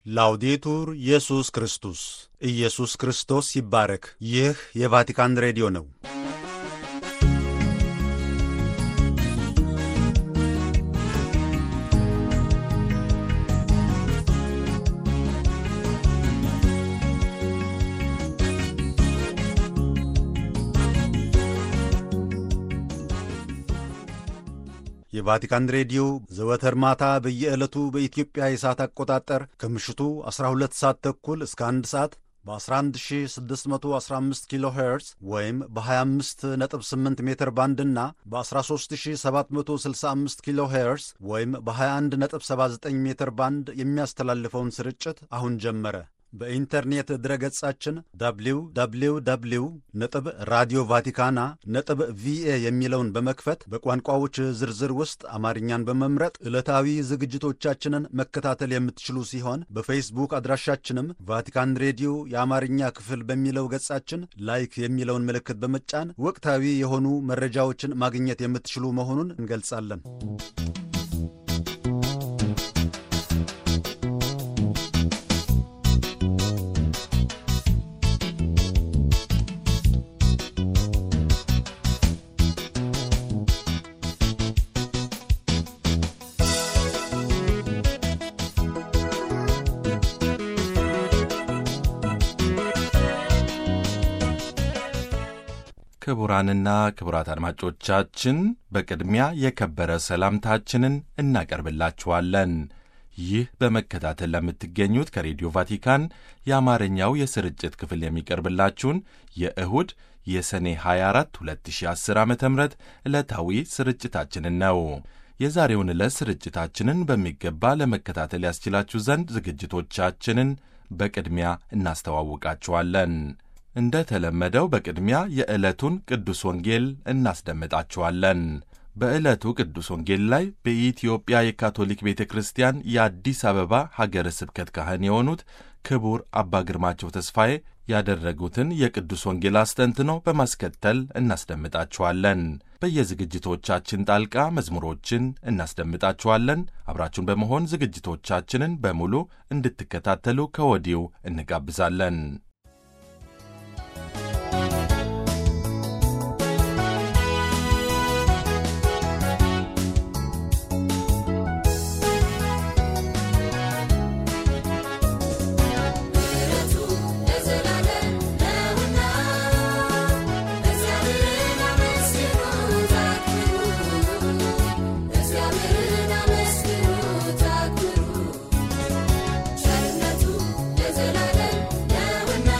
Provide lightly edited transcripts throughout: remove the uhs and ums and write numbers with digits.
ላውዴቱር ኢየሱስ ክርስቶስ ኢየሱስ ክርስቶስ ይባረክ። ይህ የቫቲካን ሬዲዮ ነው። የቫቲካን ሬዲዮ ዘወትር ማታ በየዕለቱ በኢትዮጵያ የሰዓት አቆጣጠር ከምሽቱ 12 ሰዓት ተኩል እስከ 1 ሰዓት በ11615 ኪሎ ሄርዝ ወይም በ258 ሜትር ባንድ እና በ13765 ኪሎ ሄርዝ ወይም በ2179 ሜትር ባንድ የሚያስተላልፈውን ስርጭት አሁን ጀመረ። በኢንተርኔት ድረገጻችን www.radiovaticana.va የሚለውን በመክፈት በቋንቋዎች ዝርዝር ውስጥ አማርኛን በመምረጥ ዕለታዊ ዝግጅቶቻችንን መከታተል የምትችሉ ሲሆን በፌስቡክ አድራሻችንም ቫቲካን ሬዲዮ የአማርኛ ክፍል በሚለው ገጻችን ላይክ የሚለውን ምልክት በመጫን ወቅታዊ የሆኑ መረጃዎችን ማግኘት የምትችሉ መሆኑን እንገልጻለን። ክቡራንና ክቡራት አድማጮቻችን በቅድሚያ የከበረ ሰላምታችንን እናቀርብላችኋለን። ይህ በመከታተል ለምትገኙት ከሬዲዮ ቫቲካን የአማርኛው የስርጭት ክፍል የሚቀርብላችሁን የእሁድ የሰኔ 24 2010 ዓ ም ዕለታዊ ስርጭታችንን ነው። የዛሬውን ዕለት ስርጭታችንን በሚገባ ለመከታተል ያስችላችሁ ዘንድ ዝግጅቶቻችንን በቅድሚያ እናስተዋውቃችኋለን። እንደ ተለመደው በቅድሚያ የዕለቱን ቅዱስ ወንጌል እናስደምጣችኋለን። በዕለቱ ቅዱስ ወንጌል ላይ በኢትዮጵያ የካቶሊክ ቤተ ክርስቲያን የአዲስ አበባ ሀገረ ስብከት ካህን የሆኑት ክቡር አባ ግርማቸው ተስፋዬ ያደረጉትን የቅዱስ ወንጌል አስተንትኖ በማስከተል እናስደምጣችኋለን። በየዝግጅቶቻችን ጣልቃ መዝሙሮችን እናስደምጣችኋለን። አብራችሁን በመሆን ዝግጅቶቻችንን በሙሉ እንድትከታተሉ ከወዲሁ እንጋብዛለን። ቸርነቱ ለዘላለም ነውና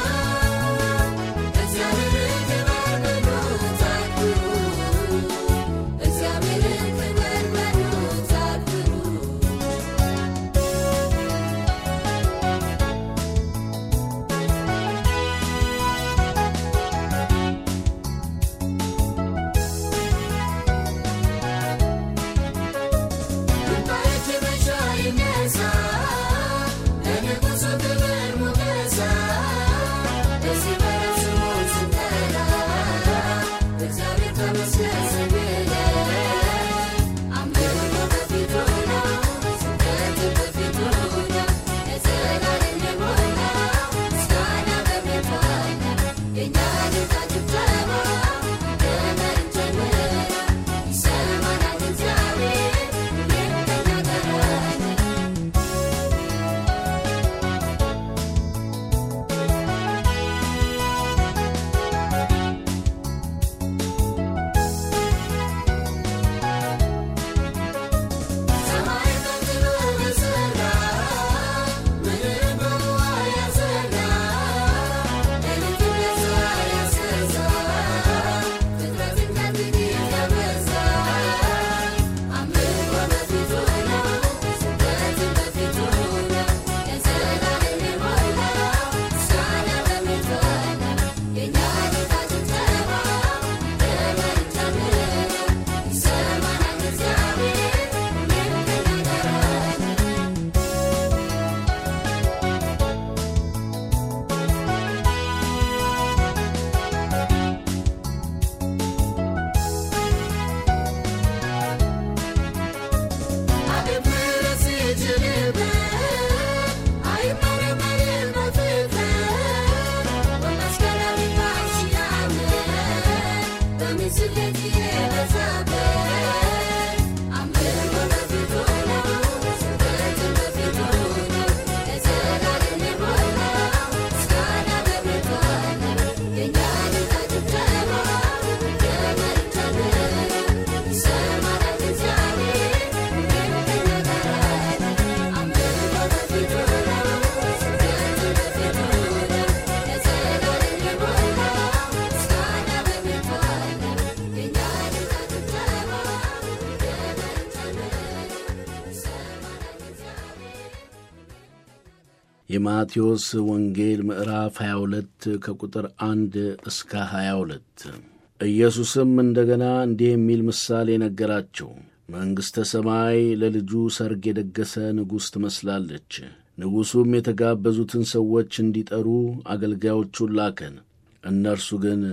የማቴዎስ ወንጌል ምዕራፍ 22 ከቁጥር 1 እስከ 22። ኢየሱስም እንደገና እንዲህ የሚል ምሳሌ ነገራቸው። መንግሥተ ሰማይ ለልጁ ሰርግ የደገሰ ንጉሥ ትመስላለች። ንጉሡም የተጋበዙትን ሰዎች እንዲጠሩ አገልጋዮቹን ላከን። እነርሱ ግን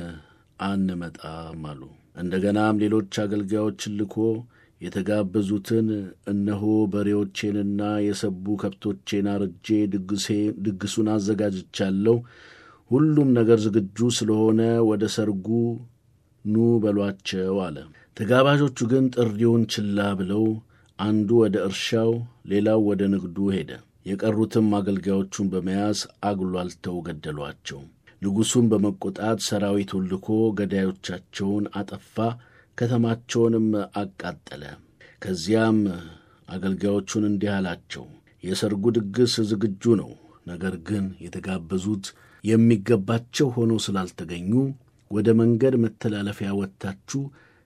አንመጣም አሉ። እንደገናም ሌሎች አገልጋዮችን ልኮ የተጋበዙትን እነሆ በሬዎቼንና የሰቡ ከብቶቼን አርጄ ድግሱን አዘጋጅቻለሁ፣ ሁሉም ነገር ዝግጁ ስለሆነ ወደ ሰርጉ ኑ በሏቸው አለ። ተጋባዦቹ ግን ጥሪውን ችላ ብለው አንዱ ወደ እርሻው፣ ሌላው ወደ ንግዱ ሄደ። የቀሩትም አገልጋዮቹን በመያዝ አጉላልተው ገደሏቸው። ንጉሡም በመቆጣት ሰራዊቱን ልኮ ገዳዮቻቸውን አጠፋ፣ ከተማቸውንም አቃጠለ። ከዚያም አገልጋዮቹን እንዲህ አላቸው፣ የሰርጉ ድግስ ዝግጁ ነው፣ ነገር ግን የተጋበዙት የሚገባቸው ሆነው ስላልተገኙ ወደ መንገድ መተላለፊያ ወጥታችሁ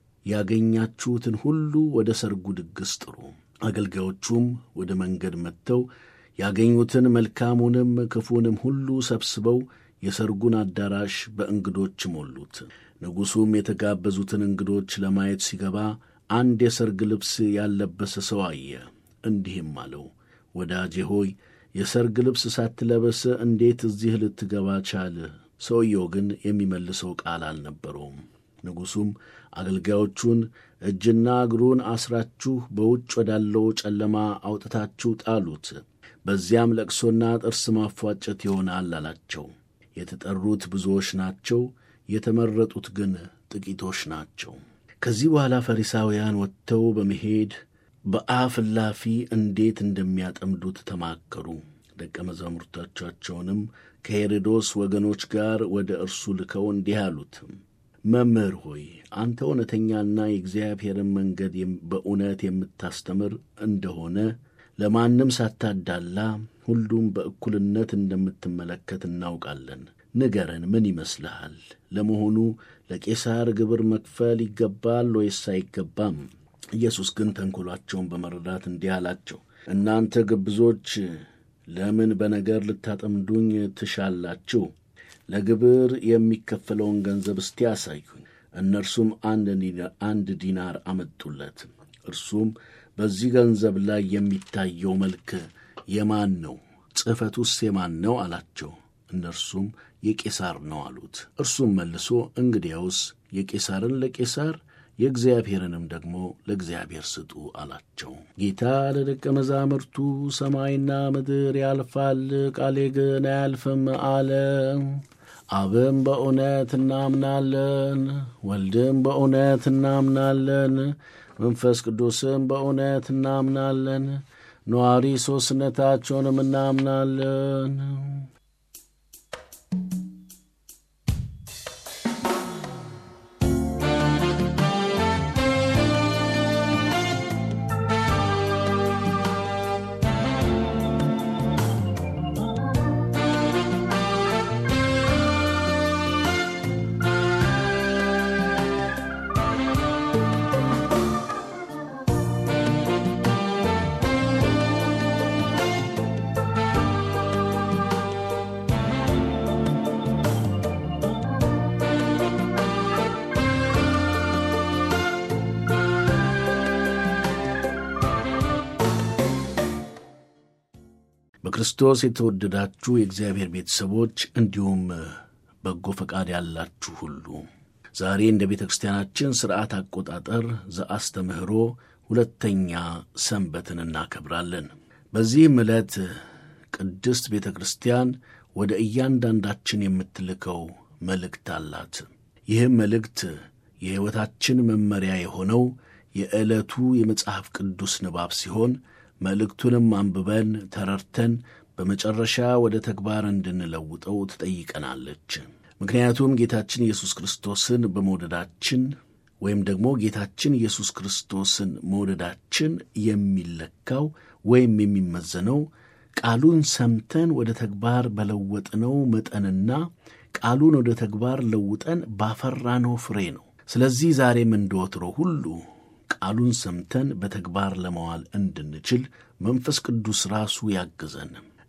ያገኛችሁትን ሁሉ ወደ ሰርጉ ድግስ ጥሩ። አገልጋዮቹም ወደ መንገድ መጥተው ያገኙትን መልካሙንም ክፉንም ሁሉ ሰብስበው የሰርጉን አዳራሽ በእንግዶች ሞሉት። ንጉሡም የተጋበዙትን እንግዶች ለማየት ሲገባ አንድ የሰርግ ልብስ ያለበሰ ሰው አየ። እንዲህም አለው፣ ወዳጄ ሆይ የሰርግ ልብስ ሳትለበስ እንዴት እዚህ ልትገባ ቻልህ? ሰውየው ግን የሚመልሰው ቃል አልነበረውም። ንጉሡም አገልጋዮቹን እጅና እግሩን አስራችሁ በውጭ ወዳለው ጨለማ አውጥታችሁ ጣሉት፣ በዚያም ለቅሶና ጥርስ ማፏጨት ይሆናል አላቸው። የተጠሩት ብዙዎች ናቸው፣ የተመረጡት ግን ጥቂቶች ናቸው። ከዚህ በኋላ ፈሪሳውያን ወጥተው በመሄድ በአፍ እላፊ እንዴት እንደሚያጠምዱት ተማከሩ። ደቀ መዛሙርቶቻቸውንም ከሄሮድስ ወገኖች ጋር ወደ እርሱ ልከው እንዲህ አሉት፣ መምህር ሆይ አንተ እውነተኛና የእግዚአብሔርን መንገድ በእውነት የምታስተምር እንደሆነ ለማንም ሳታዳላ ሁሉም በእኩልነት እንደምትመለከት እናውቃለን። ንገረን፣ ምን ይመስልሃል? ለመሆኑ ለቄሳር ግብር መክፈል ይገባል ወይስ አይገባም? ኢየሱስ ግን ተንኰላቸውን በመረዳት እንዲህ አላቸው፣ እናንተ ግብዞች ለምን በነገር ልታጠምዱኝ ትሻላችሁ? ለግብር የሚከፈለውን ገንዘብ እስቲ ያሳዩኝ። እነርሱም አንድ ዲናር አመጡለት። እርሱም በዚህ ገንዘብ ላይ የሚታየው መልክ የማን ነው? ጽሕፈቱስ የማን ነው አላቸው። እነርሱም የቄሳር ነው አሉት። እርሱም መልሶ እንግዲያውስ የቄሳርን ለቄሳር የእግዚአብሔርንም ደግሞ ለእግዚአብሔር ስጡ አላቸው። ጌታ ለደቀ መዛሙርቱ ሰማይና ምድር ያልፋል፣ ቃሌ ግን አያልፍም አለ። አብም በእውነት እናምናለን፣ ወልድም በእውነት እናምናለን፣ መንፈስ ቅዱስም በእውነት እናምናለን፣ ነዋሪ ሦስትነታቸውንም እናምናለን። በክርስቶስ የተወደዳችሁ የእግዚአብሔር ቤተሰቦች እንዲሁም በጎ ፈቃድ ያላችሁ ሁሉ ዛሬ እንደ ቤተ ክርስቲያናችን ሥርዓት አቆጣጠር ዘአስተምህሮ ሁለተኛ ሰንበትን እናከብራለን። በዚህም ዕለት ቅድስት ቤተ ክርስቲያን ወደ እያንዳንዳችን የምትልከው መልእክት አላት። ይህም መልእክት የሕይወታችን መመሪያ የሆነው የዕለቱ የመጽሐፍ ቅዱስ ንባብ ሲሆን መልእክቱንም አንብበን ተረድተን በመጨረሻ ወደ ተግባር እንድንለውጠው ትጠይቀናለች። ምክንያቱም ጌታችን ኢየሱስ ክርስቶስን በመውደዳችን ወይም ደግሞ ጌታችን ኢየሱስ ክርስቶስን መውደዳችን የሚለካው ወይም የሚመዘነው ቃሉን ሰምተን ወደ ተግባር በለወጥነው መጠንና ቃሉን ወደ ተግባር ለውጠን ባፈራነው ፍሬ ነው። ስለዚህ ዛሬም እንደወትሮ ሁሉ ቃሉን ሰምተን በተግባር ለመዋል እንድንችል መንፈስ ቅዱስ ራሱ ያግዘን።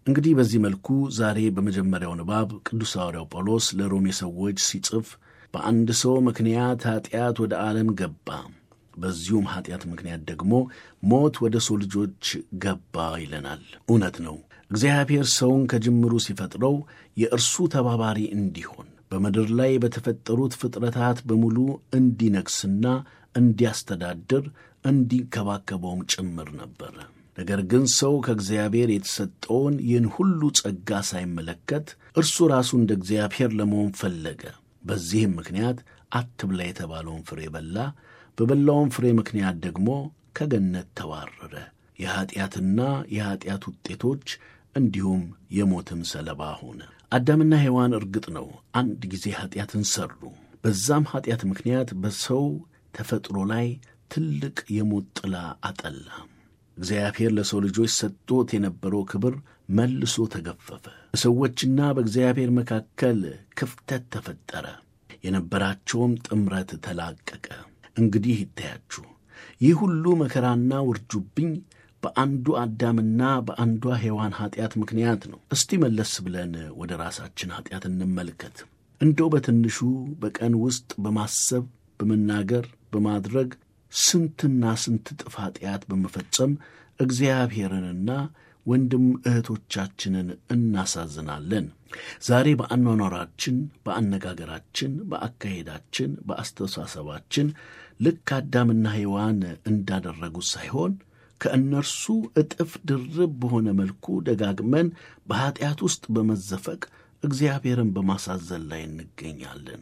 እንግዲህ በዚህ መልኩ ዛሬ በመጀመሪያው ንባብ ቅዱስ ሐዋርያው ጳውሎስ ለሮሜ ሰዎች ሲጽፍ በአንድ ሰው ምክንያት ኃጢአት ወደ ዓለም ገባ፣ በዚሁም ኃጢአት ምክንያት ደግሞ ሞት ወደ ሰው ልጆች ገባ ይለናል። እውነት ነው። እግዚአብሔር ሰውን ከጅምሩ ሲፈጥረው የእርሱ ተባባሪ እንዲሆን በምድር ላይ በተፈጠሩት ፍጥረታት በሙሉ እንዲነግስና እንዲያስተዳድር እንዲንከባከበውም ጭምር ነበር። ነገር ግን ሰው ከእግዚአብሔር የተሰጠውን ይህን ሁሉ ጸጋ ሳይመለከት እርሱ ራሱ እንደ እግዚአብሔር ለመሆን ፈለገ። በዚህም ምክንያት አትብላ የተባለውን ፍሬ በላ። በበላውን ፍሬ ምክንያት ደግሞ ከገነት ተባረረ። የኀጢአትና የኀጢአት ውጤቶች እንዲሁም የሞትም ሰለባ ሆነ። አዳምና ሔዋን እርግጥ ነው አንድ ጊዜ ኀጢአትን ሠሩ። በዛም ኀጢአት ምክንያት በሰው ተፈጥሮ ላይ ትልቅ የሞት ጥላ አጠላ። እግዚአብሔር ለሰው ልጆች ሰጥቶት የነበረው ክብር መልሶ ተገፈፈ። በሰዎችና በእግዚአብሔር መካከል ክፍተት ተፈጠረ። የነበራቸውም ጥምረት ተላቀቀ። እንግዲህ ይታያችሁ፣ ይህ ሁሉ መከራና ውርጁብኝ በአንዱ አዳምና በአንዷ ሔዋን ኀጢአት ምክንያት ነው። እስቲ መለስ ብለን ወደ ራሳችን ኀጢአት እንመልከት። እንደው በትንሹ በቀን ውስጥ በማሰብ በመናገር በማድረግ ስንትና ስንት እጥፍ ኀጢአት በመፈጸም እግዚአብሔርንና ወንድም እህቶቻችንን እናሳዝናለን። ዛሬ በአኗኗራችን፣ በአነጋገራችን፣ በአካሄዳችን፣ በአስተሳሰባችን ልክ አዳምና ሔዋን እንዳደረጉት ሳይሆን ከእነርሱ እጥፍ ድርብ በሆነ መልኩ ደጋግመን በኀጢአት ውስጥ በመዘፈቅ እግዚአብሔርን በማሳዘን ላይ እንገኛለን።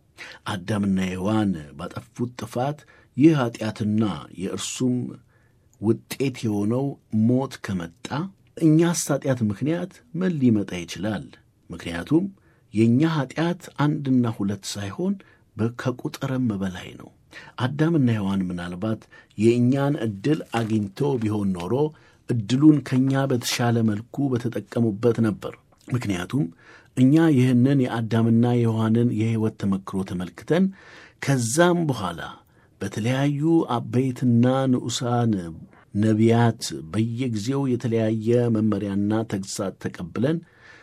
አዳምና ሔዋን ባጠፉት ጥፋት ይህ ኀጢአትና የእርሱም ውጤት የሆነው ሞት ከመጣ እኛስ ኀጢአት ምክንያት ምን ሊመጣ ይችላል? ምክንያቱም የእኛ ኀጢአት አንድና ሁለት ሳይሆን ከቁጥርም በላይ ነው። አዳምና ሔዋን ምናልባት የእኛን ዕድል አግኝተው ቢሆን ኖሮ ዕድሉን ከእኛ በተሻለ መልኩ በተጠቀሙበት ነበር። ምክንያቱም እኛ ይህንን የአዳምና የሔዋንን የሕይወት ተመክሮ ተመልክተን ከዛም በኋላ በተለያዩ አበይትና ንዑሳን ነቢያት በየጊዜው የተለያየ መመሪያና ተግሣጽ ተቀብለን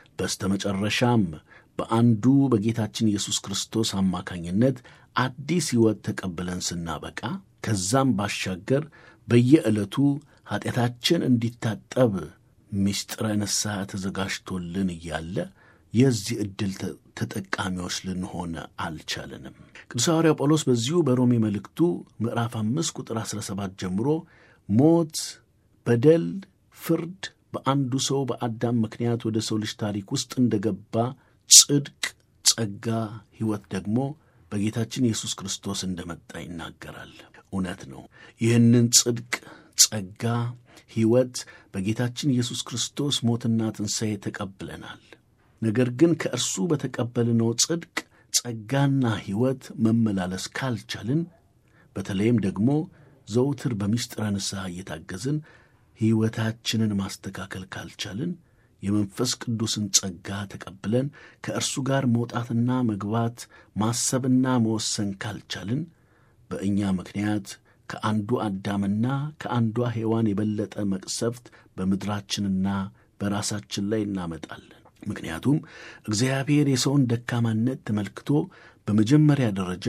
በስተመጨረሻም በአንዱ በጌታችን ኢየሱስ ክርስቶስ አማካኝነት አዲስ ሕይወት ተቀብለን ስናበቃ ከዛም ባሻገር በየዕለቱ ኀጢአታችን እንዲታጠብ ምስጢረ ንስሐ ተዘጋጅቶልን እያለ የዚህ ዕድል ተጠቃሚዎች ልንሆን አልቻለንም። ቅዱስ ሐዋርያው ጳውሎስ በዚሁ በሮሜ መልእክቱ ምዕራፍ 5 ቁጥር 17 ጀምሮ ሞት፣ በደል፣ ፍርድ በአንዱ ሰው በአዳም ምክንያት ወደ ሰው ልጅ ታሪክ ውስጥ እንደገባ ጽድቅ፣ ጸጋ፣ ሕይወት ደግሞ በጌታችን ኢየሱስ ክርስቶስ እንደመጣ ይናገራል። እውነት ነው። ይህንን ጽድቅ፣ ጸጋ፣ ሕይወት በጌታችን ኢየሱስ ክርስቶስ ሞትና ትንሣኤ ተቀብለናል። ነገር ግን ከእርሱ በተቀበልነው ጽድቅ፣ ጸጋና ሕይወት መመላለስ ካልቻልን፣ በተለይም ደግሞ ዘውትር በምስጢረ ንስሐ እየታገዝን ሕይወታችንን ማስተካከል ካልቻልን፣ የመንፈስ ቅዱስን ጸጋ ተቀብለን ከእርሱ ጋር መውጣትና መግባት ማሰብና መወሰን ካልቻልን በእኛ ምክንያት ከአንዱ አዳምና ከአንዷ ሔዋን የበለጠ መቅሰፍት በምድራችንና በራሳችን ላይ እናመጣለን። ምክንያቱም እግዚአብሔር የሰውን ደካማነት ተመልክቶ በመጀመሪያ ደረጃ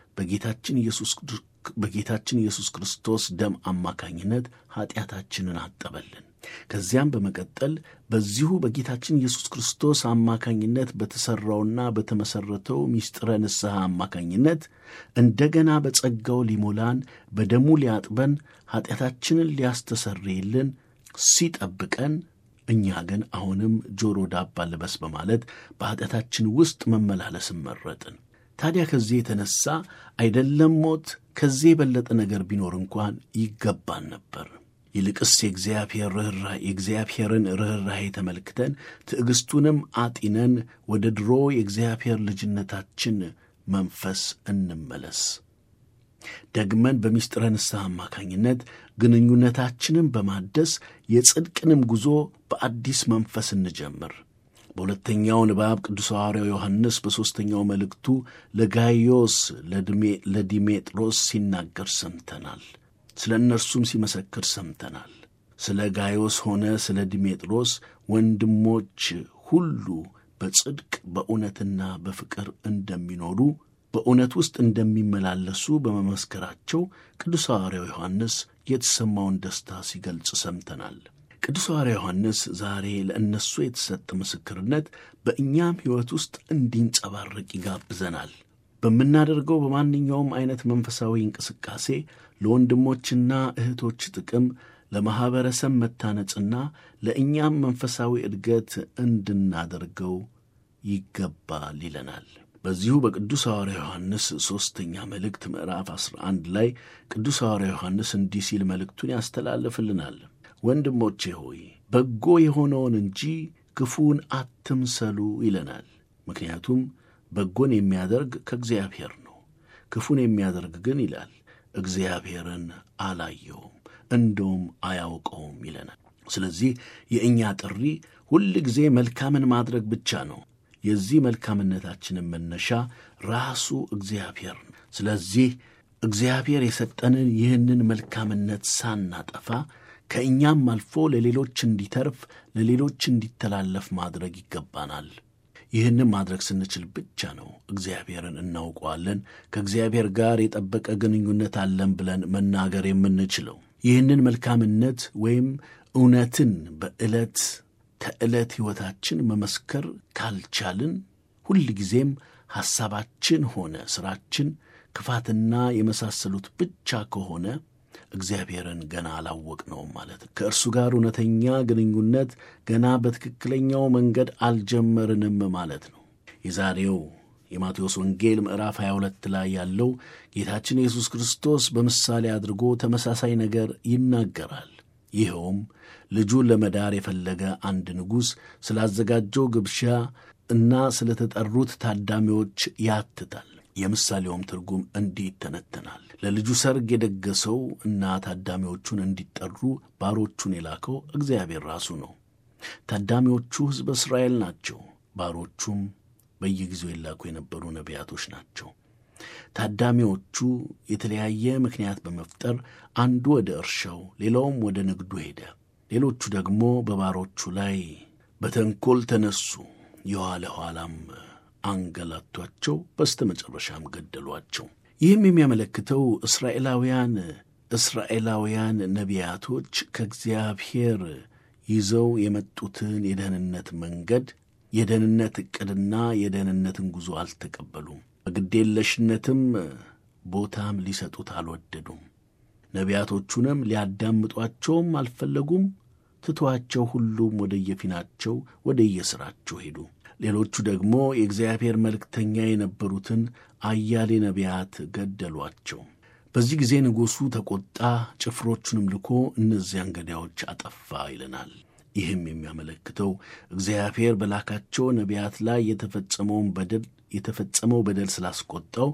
በጌታችን ኢየሱስ ክርስቶስ ደም አማካኝነት ኀጢአታችንን አጠበልን። ከዚያም በመቀጠል በዚሁ በጌታችን ኢየሱስ ክርስቶስ አማካኝነት በተሠራውና በተመሠረተው ምስጢረ ንስሐ አማካኝነት እንደገና በጸጋው ሊሞላን በደሙ ሊያጥበን ኀጢአታችንን ሊያስተሰርይልን ሲጠብቀን፣ እኛ ግን አሁንም ጆሮ ዳባ ልበስ በማለት በኀጢአታችን ውስጥ መመላለስን መረጥን። ታዲያ ከዚህ የተነሣ አይደለም ሞት፣ ከዚህ የበለጠ ነገር ቢኖር እንኳን ይገባን ነበር። ይልቅስ የእግዚአብሔርን ርኅራኄ ተመልክተን ትዕግሥቱንም አጢነን ወደ ድሮ የእግዚአብሔር ልጅነታችን መንፈስ እንመለስ። ደግመን በምስጢረ ንስሐ አማካኝነት ግንኙነታችንን በማደስ የጽድቅንም ጉዞ በአዲስ መንፈስ እንጀምር። በሁለተኛው ንባብ ቅዱስ ሐዋርያው ዮሐንስ በሦስተኛው መልእክቱ ለጋይዮስ ለዲሜጥሮስ ሲናገር ሰምተናል። ስለ እነርሱም ሲመሰክር ሰምተናል። ስለ ጋዮስ ሆነ ስለ ዲሜጥሮስ ወንድሞች ሁሉ በጽድቅ በእውነትና በፍቅር እንደሚኖሩ በእውነት ውስጥ እንደሚመላለሱ በመመስከራቸው ቅዱስ ሐዋርያው ዮሐንስ የተሰማውን ደስታ ሲገልጽ ሰምተናል። ቅዱስ ሐዋርያው ዮሐንስ ዛሬ ለእነሱ የተሰጠ ምስክርነት በእኛም ሕይወት ውስጥ እንዲንጸባረቅ ይጋብዘናል። በምናደርገው በማንኛውም አይነት መንፈሳዊ እንቅስቃሴ ለወንድሞችና እህቶች ጥቅም፣ ለማኅበረሰብ መታነጽና ለእኛም መንፈሳዊ እድገት እንድናደርገው ይገባል ይለናል። በዚሁ በቅዱስ ሐዋርያ ዮሐንስ 3ኛ መልእክት ምዕራፍ 11 ላይ ቅዱስ ሐዋርያ ዮሐንስ እንዲህ ሲል መልእክቱን ያስተላልፍልናል። ወንድሞቼ ሆይ በጎ የሆነውን እንጂ ክፉን አትምሰሉ ይለናል። ምክንያቱም በጎን የሚያደርግ ከእግዚአብሔር ነው፣ ክፉን የሚያደርግ ግን ይላል እግዚአብሔርን አላየውም እንደውም አያውቀውም ይለናል። ስለዚህ የእኛ ጥሪ ሁል ጊዜ መልካምን ማድረግ ብቻ ነው። የዚህ መልካምነታችንን መነሻ ራሱ እግዚአብሔር ነው። ስለዚህ እግዚአብሔር የሰጠንን ይህንን መልካምነት ሳናጠፋ ከእኛም አልፎ ለሌሎች እንዲተርፍ፣ ለሌሎች እንዲተላለፍ ማድረግ ይገባናል። ይህንን ማድረግ ስንችል ብቻ ነው እግዚአብሔርን እናውቀዋለን፣ ከእግዚአብሔር ጋር የጠበቀ ግንኙነት አለን ብለን መናገር የምንችለው። ይህንን መልካምነት ወይም እውነትን በዕለት ተዕለት ሕይወታችን መመስከር ካልቻልን ሁል ጊዜም ሐሳባችን ሆነ ሥራችን ክፋትና የመሳሰሉት ብቻ ከሆነ እግዚአብሔርን ገና አላወቅነውም ማለት ነው። ከእርሱ ጋር እውነተኛ ግንኙነት ገና በትክክለኛው መንገድ አልጀመርንም ማለት ነው። የዛሬው የማቴዎስ ወንጌል ምዕራፍ 22 ላይ ያለው ጌታችን ኢየሱስ ክርስቶስ በምሳሌ አድርጎ ተመሳሳይ ነገር ይናገራል። ይኸውም ልጁን ለመዳር የፈለገ አንድ ንጉሥ ስላዘጋጀው ግብዣ እና ስለተጠሩት ታዳሚዎች ያትታል። የምሳሌውም ትርጉም እንዲህ ይተነተናል። ለልጁ ሰርግ የደገሰው እና ታዳሚዎቹን እንዲጠሩ ባሮቹን የላከው እግዚአብሔር ራሱ ነው። ታዳሚዎቹ ሕዝበ እስራኤል ናቸው። ባሮቹም በየጊዜው ይላኩ የነበሩ ነቢያቶች ናቸው። ታዳሚዎቹ የተለያየ ምክንያት በመፍጠር አንዱ ወደ እርሻው፣ ሌላውም ወደ ንግዱ ሄደ። ሌሎቹ ደግሞ በባሮቹ ላይ በተንኰል ተነሱ። የኋላ ኋላም አንገላቷቸው፣ በስተመጨረሻም ገደሏቸው። ይህም የሚያመለክተው እስራኤላውያን ነቢያቶች ከእግዚአብሔር ይዘው የመጡትን የደህንነት መንገድ፣ የደህንነት ዕቅድና የደህንነትን ጉዞ አልተቀበሉም። በግዴለሽነትም ቦታም ሊሰጡት አልወደዱም። ነቢያቶቹንም ሊያዳምጧቸውም አልፈለጉም። ትቷቸው ሁሉም ወደየፊናቸው ወደየሥራቸው ሄዱ። ሌሎቹ ደግሞ የእግዚአብሔር መልእክተኛ የነበሩትን አያሌ ነቢያት ገደሏቸው። በዚህ ጊዜ ንጉሡ ተቈጣ፣ ጭፍሮቹንም ልኮ እነዚያን ገዳዮች አጠፋ ይለናል። ይህም የሚያመለክተው እግዚአብሔር በላካቸው ነቢያት ላይ የተፈጸመው በደል ስላስቆጣው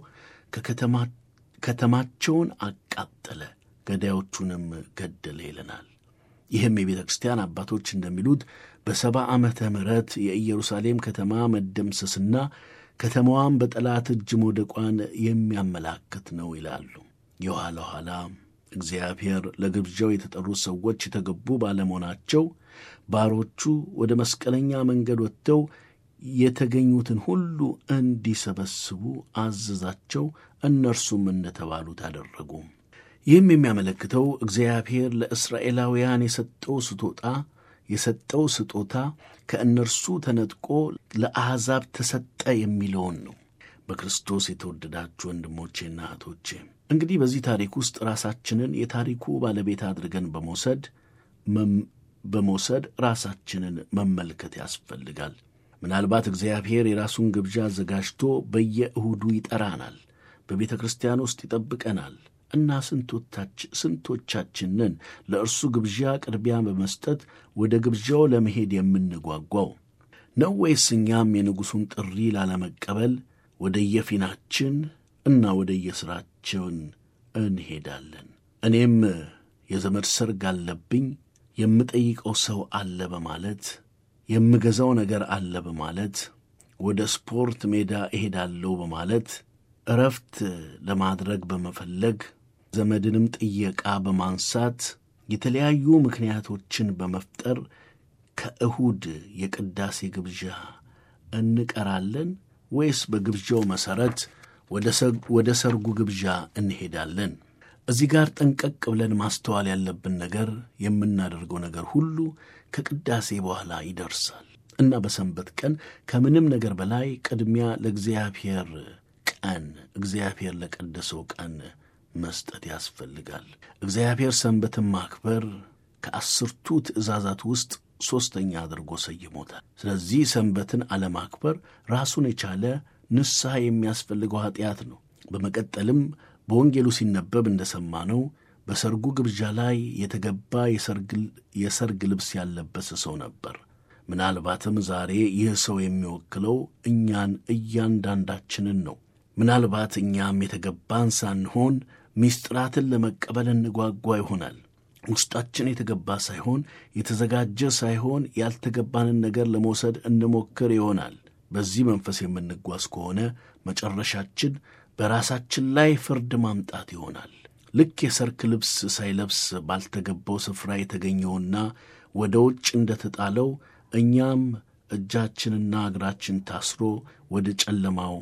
ከተማቸውን አቃጠለ፣ ገዳዮቹንም ገደለ ይለናል። ይህም የቤተ ክርስቲያን አባቶች እንደሚሉት በ70 ዓመተ ምሕረት የኢየሩሳሌም ከተማ መደምሰስና ከተማዋን በጠላት እጅ መውደቋን የሚያመላክት ነው ይላሉ። የኋላ ኋላ እግዚአብሔር ለግብዣው የተጠሩት ሰዎች የተገቡ ባለመሆናቸው ባሮቹ ወደ መስቀለኛ መንገድ ወጥተው የተገኙትን ሁሉ እንዲሰበስቡ አዘዛቸው። እነርሱም እንደተባሉት አደረጉ። ይህም የሚያመለክተው እግዚአብሔር ለእስራኤላውያን የሰጠው ስጦታ ከእነርሱ ተነጥቆ ለአሕዛብ ተሰጠ የሚለውን ነው። በክርስቶስ የተወደዳችሁ ወንድሞቼና እህቶቼ፣ እንግዲህ በዚህ ታሪክ ውስጥ ራሳችንን የታሪኩ ባለቤት አድርገን በመውሰድ ራሳችንን መመልከት ያስፈልጋል። ምናልባት እግዚአብሔር የራሱን ግብዣ አዘጋጅቶ በየእሁዱ ይጠራናል፣ በቤተ ክርስቲያን ውስጥ ይጠብቀናል እና ስንቶቻችንን ለእርሱ ግብዣ ቅድሚያ በመስጠት ወደ ግብዣው ለመሄድ የምንጓጓው ነው? ወይስ እኛም የንጉሡን ጥሪ ላለመቀበል ወደየፊናችን እና ወደየሥራችን እንሄዳለን? እኔም የዘመድ ሰርግ አለብኝ፣ የምጠይቀው ሰው አለ በማለት፣ የምገዛው ነገር አለ በማለት፣ ወደ ስፖርት ሜዳ እሄዳለሁ በማለት፣ እረፍት ለማድረግ በመፈለግ ዘመድንም ጥየቃ በማንሳት የተለያዩ ምክንያቶችን በመፍጠር ከእሁድ የቅዳሴ ግብዣ እንቀራለን ወይስ በግብዣው መሠረት ወደ ሰርጉ ግብዣ እንሄዳለን? እዚህ ጋር ጠንቀቅ ብለን ማስተዋል ያለብን ነገር የምናደርገው ነገር ሁሉ ከቅዳሴ በኋላ ይደርሳል እና በሰንበት ቀን ከምንም ነገር በላይ ቅድሚያ ለእግዚአብሔር ቀን እግዚአብሔር ለቀደሰው ቀን መስጠት ያስፈልጋል። እግዚአብሔር ሰንበትን ማክበር ከ10ቱ ትእዛዛት ውስጥ 3ኛ አድርጎ ሰይሞታል። ስለዚህ ሰንበትን አለማክበር ራሱን የቻለ ንስሐ የሚያስፈልገው ኃጢአት ነው። በመቀጠልም በወንጌሉ ሲነበብ እንደሰማነው በሰርጉ ግብዣ ላይ የተገባ የሰርግ ልብስ ያለበሰ ሰው ነበር። ምናልባትም ዛሬ ይህ ሰው የሚወክለው እኛን እያንዳንዳችንን ነው። ምናልባት እኛም የተገባን ሳንሆን ምስጢራትን ለመቀበል እንጓጓ ይሆናል። ውስጣችን የተገባ ሳይሆን የተዘጋጀ ሳይሆን ያልተገባንን ነገር ለመውሰድ እንሞክር ይሆናል። በዚህ መንፈስ የምንጓዝ ከሆነ መጨረሻችን በራሳችን ላይ ፍርድ ማምጣት ይሆናል። ልክ የሰርክ ልብስ ሳይለብስ ባልተገባው ስፍራ የተገኘውና ወደ ውጭ እንደተጣለው እኛም እጃችንና እግራችን ታስሮ ወደ ጨለማው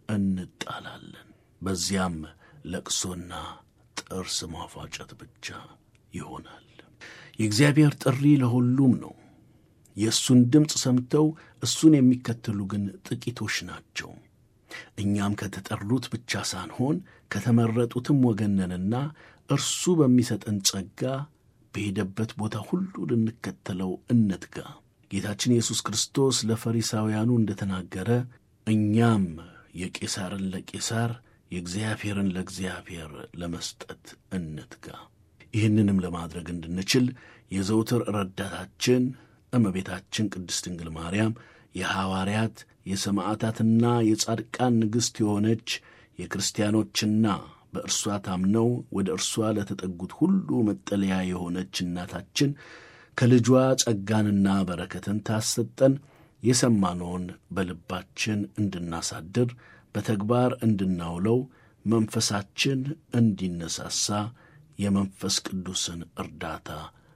እንጣላለን። በዚያም ለቅሶና ጥርስ ማፋጨት ብቻ ይሆናል። የእግዚአብሔር ጥሪ ለሁሉም ነው። የእሱን ድምፅ ሰምተው እሱን የሚከተሉ ግን ጥቂቶች ናቸው። እኛም ከተጠሩት ብቻ ሳንሆን ከተመረጡትም ወገነንና እርሱ በሚሰጠን ጸጋ በሄደበት ቦታ ሁሉ ልንከተለው እንትጋ። ጌታችን ኢየሱስ ክርስቶስ ለፈሪሳውያኑ እንደተናገረ እኛም የቄሳርን ለቄሳር የእግዚአብሔርን ለእግዚአብሔር ለመስጠት እንትጋ። ይህንንም ለማድረግ እንድንችል የዘውትር ረዳታችን እመቤታችን ቅድስት ድንግል ማርያም የሐዋርያት የሰማዕታትና የጻድቃን ንግሥት የሆነች የክርስቲያኖችና በእርሷ ታምነው ወደ እርሷ ለተጠጉት ሁሉ መጠለያ የሆነች እናታችን ከልጇ ጸጋንና በረከትን ታሰጠን። የሰማነውን በልባችን እንድናሳድር በተግባር እንድናውለው መንፈሳችን እንዲነሳሳ የመንፈስ ቅዱስን እርዳታ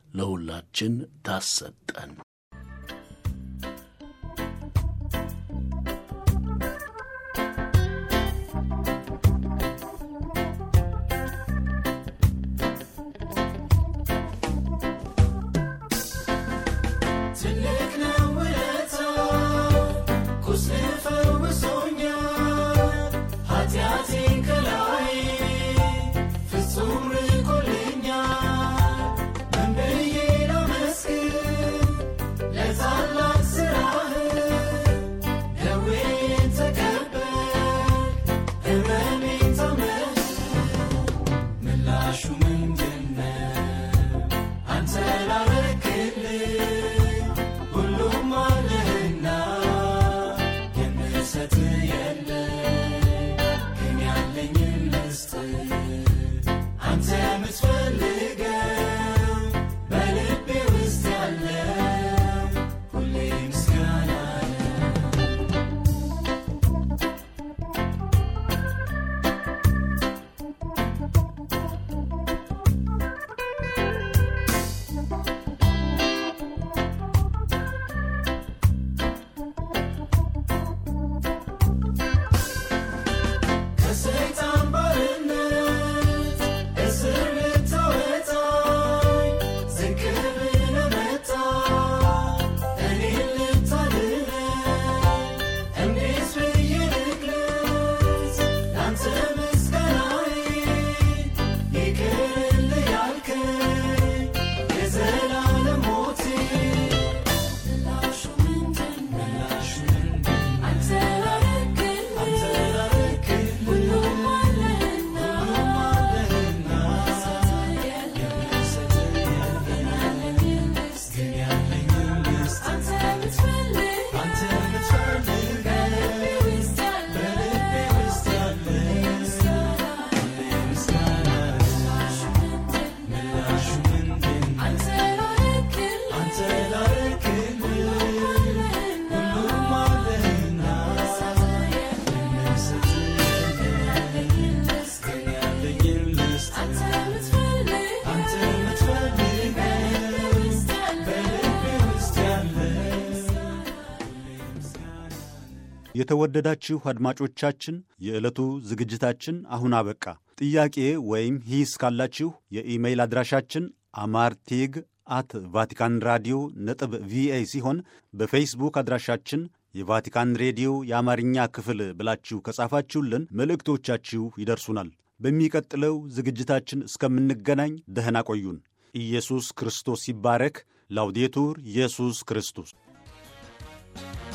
ለሁላችን ታሰጠን። የተወደዳችሁ አድማጮቻችን፣ የዕለቱ ዝግጅታችን አሁን አበቃ። ጥያቄ ወይም ሂስ ካላችሁ የኢሜይል አድራሻችን አማርቲግ ቫቲካን ራዲዮ .ቪኦኤ ሲሆን በፌስቡክ አድራሻችን የቫቲካን ሬዲዮ የአማርኛ ክፍል ብላችሁ ከጻፋችሁልን መልእክቶቻችሁ ይደርሱናል። በሚቀጥለው ዝግጅታችን እስከምንገናኝ ደህና ቆዩን። ኢየሱስ ክርስቶስ ይባረክ። ላውዴቱር ኢየሱስ ክርስቶስ